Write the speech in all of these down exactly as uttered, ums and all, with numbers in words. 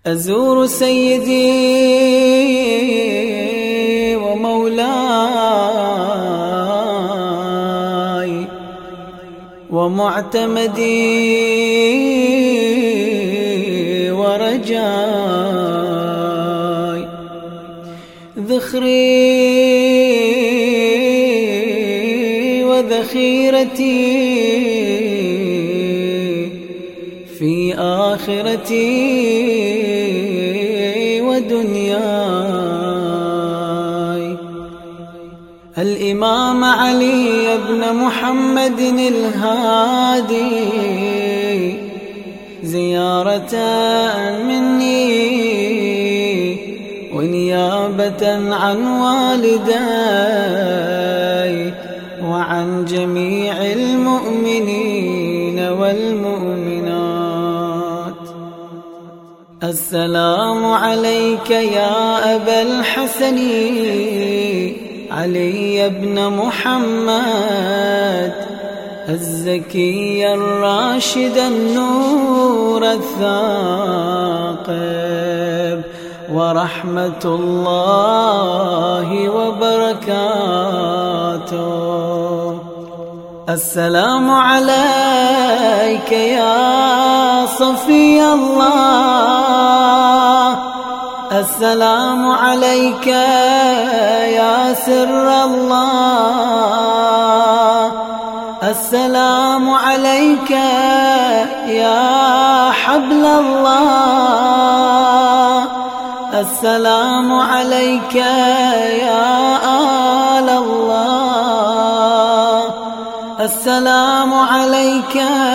أزور سيدي ومولاي ومعتمدي ورجاي، ذخري وذخيرتي في آخرتي ودنياي. الإمام علي بن محمد الهادي، زيارة مني ونيابة عن والداي وعن جميع المؤمنين والمؤمنات. السلام عليك يا أبا الحسن علي بن محمد، الزكي الراشد النور الثاقب، ورحمة الله وبركاته. السلام عليك يا صفي الله، السلام عليك يا سر الله، السلام عليك يا حبل الله، السلام عليك يا آل الله، السلام عليك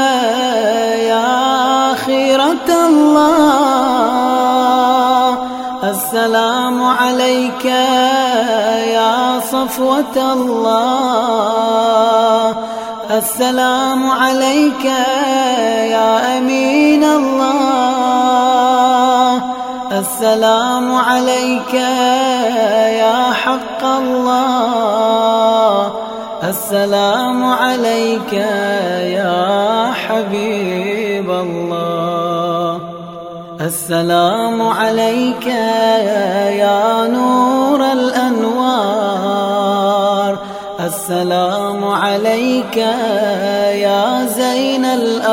يا خيرة الله، السلام عليك يا صفوة الله، السلام عليك يا أمين الله، السلام عليك يا حق الله، السلام عليك يا حبيب الله، السلام عليك يا نور الأنوار، السلام عليك يا زين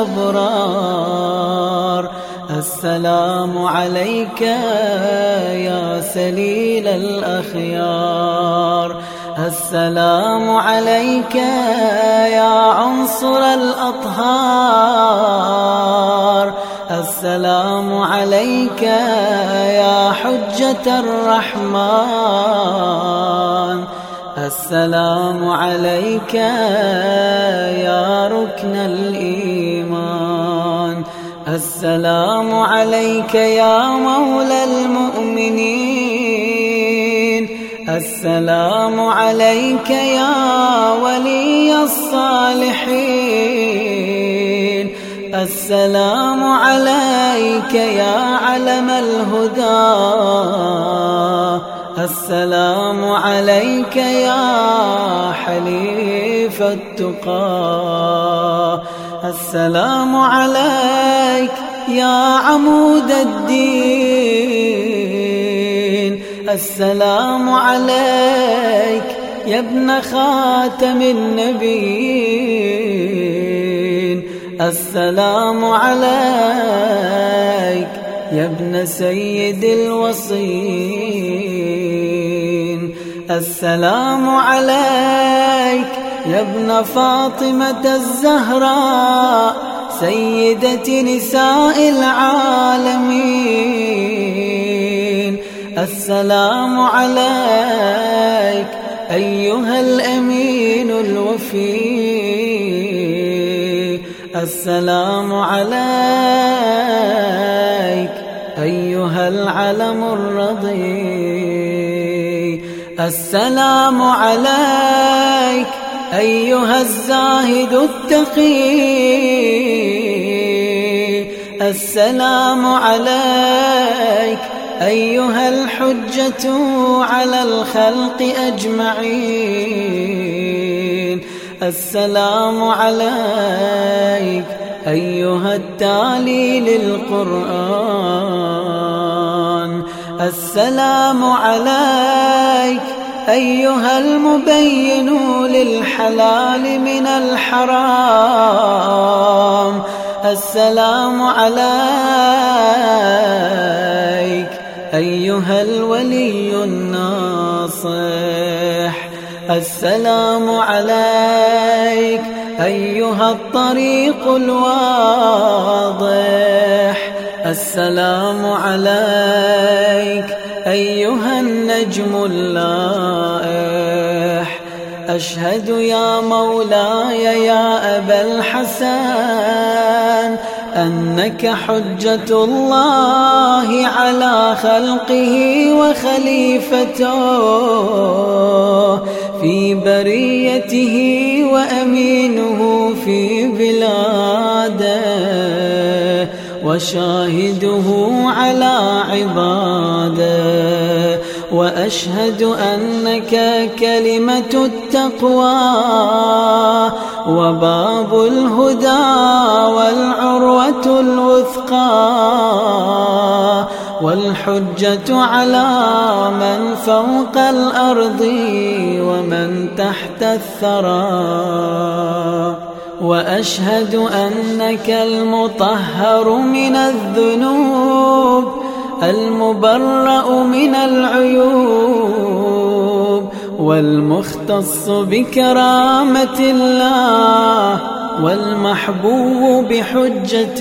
الأبرار، السلام عليك يا سليل الأخيار، السلام عليك يا عنصر الأطهار، السلام عليك يا حجة الرحمن، السلام عليك يا ركن الإيمان، السلام عليك يا مولى المؤمنين، السلام عليك يا ولي الصالحين، السلام عليك يا علم الهدى، السلام عليك يا حليف التقى، السلام عليك يا عمود الدين، السلام عليك يا ابن خاتم النبيين، السلام عليك يا ابن سيد الوصين، السلام عليك يا ابن فاطمة الزهراء سيدة نساء العالمين، السلام عليك أيها الأمين الوفي، السلام عليك أيها العلم الرضي، السلام عليك أيها الزاهد التقي، السلام عليك أيها الحجة على الخلق أجمعين، السلام عليك أيها التالي للقرآن، السلام عليك أيها المبين للحلال من الحرام. السلام عليك أيها الولي الناصح. السلام عليك أيها الطريق الواضح. السلام عليك أيها النجم اللائح. أشهد يا مولاي يا أبا الحسن أنك حجة الله على خلقه وخليفته في بريته وأمينه في بلاده وشاهده على عباده. وأشهد أنك كلمة التقوى وباب الهدى والعروة الوثقى والحجة على من فوق الأرض ومن تحت الثرى. وأشهد أنك المطهر من الذنوب المبرأ من العيوب والمختص بكرامة الله والمحبوب بحجة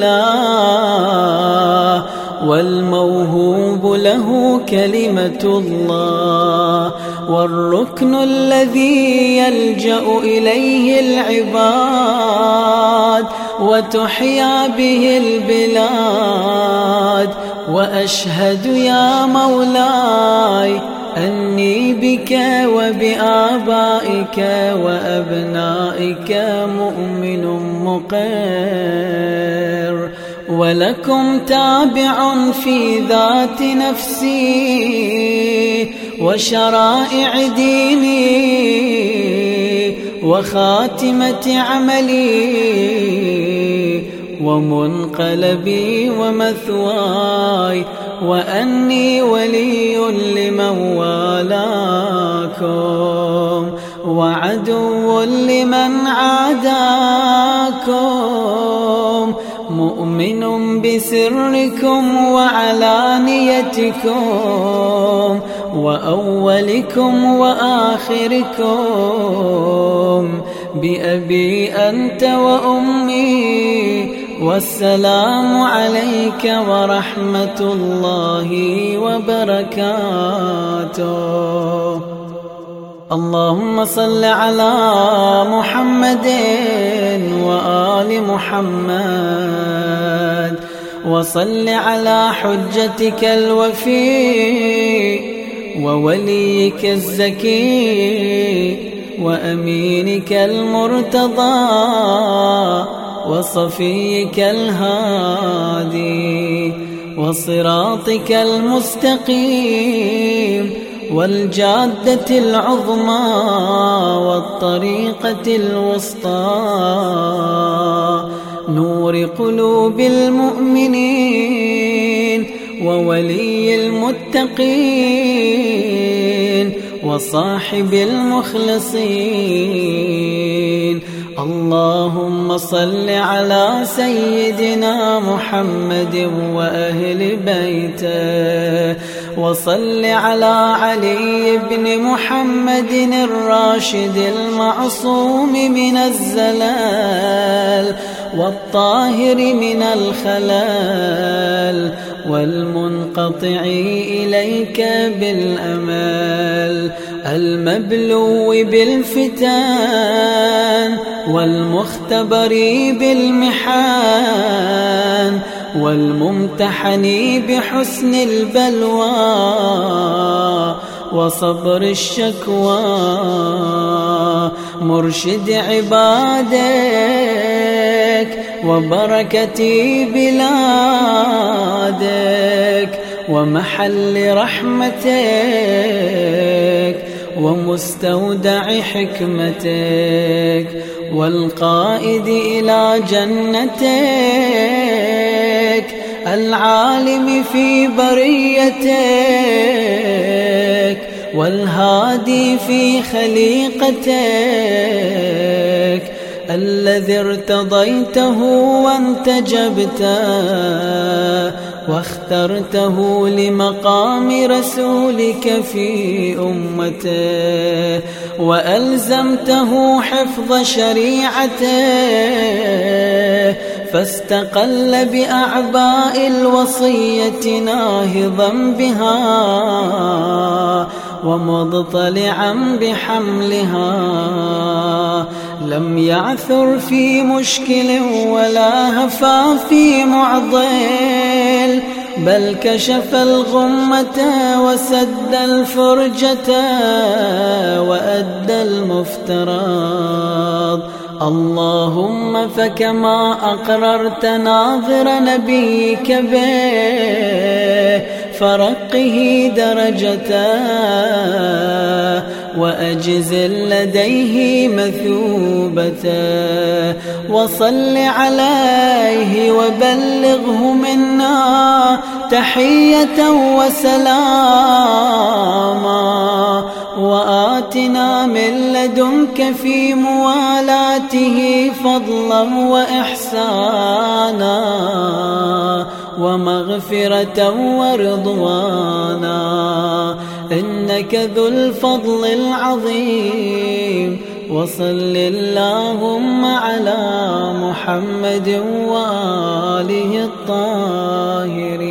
الله والموهوب له كلمة الله والركن الذي يلجأ إليه العباد وتحيا به البلاد. وأشهد يا مولاي أني بك وبآبائك وأبنائك مؤمن مقر ولكم تابع في ذات نفسي وشرائع ديني وخاتمة عملي ومنقلبي ومثواي وأني ولي لمن والاكم وعدو لمن عاداكم مؤمن بسركم وعلانيتكم وأولكم وآخركم بأبي أنت وأمي. والسلام عليك ورحمة الله وبركاته. اللهم صل على محمد وآل محمد وصل على حجتك الوفي ووليك الزكي وأمينك المرتضى وصفيك الهادي وصراطك المستقيم والجادة العظمى والطريقة الوسطى نور قلوب المؤمنين وولي المتقين وصاحب المخلصين. اللهم صل على سيدنا محمد وأهل بيته وصل على علي بن محمد الراشد المعصوم من الزلال والطاهر من الخلال والمنقطع إليك بالأمل المبلو بالفتان والمختبر بالمحان والممتحن بحسن البلوى وصبر الشكوى مرشد عبادك وبركة بلادك ومحل رحمتك ومستودع حكمتك والقائد إلى جنتك العالم في بريتك والهادي في خليقتك، الذي ارتضيته وانتجبته واخترته لمقام رسولك في أمته، وألزمته حفظ شريعته، فاستقل بأعباء الوصية ناهضا بها ومضطلعا بحملها، لم يعثر في مشكل ولا هفى في معضل، بل كشف الغمة وسد الفرجة وأدى المفترض. اللهم فكما أقررت ناظر نبيك به فرقه درجته وأجزل لديه مثوبته، وصل عليه وبلغه منا تحية وسلاما، وآتنا من لدنك في موالاته فضلا وإحسانا ومغفرة ورضوانا، إنك ذو الفضل العظيم. وصل اللهم على محمد وآله الطاهرين.